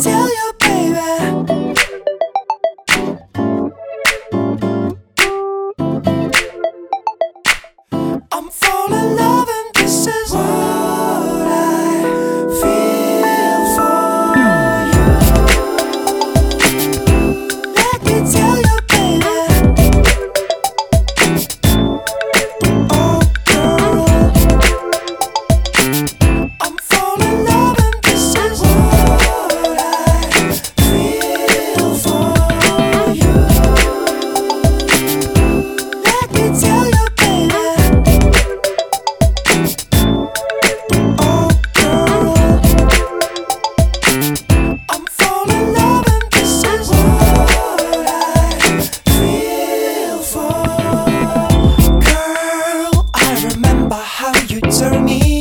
tell you, baby. I'm falling in love and this is what I feel for you. Let me tell you, baby. Oh, girl, I'm falling in love and this is what I feel for you. Let me tell you, baby. Oh, girl, I'm falling in love and this is what I feel for. Girl, I remember how you turned me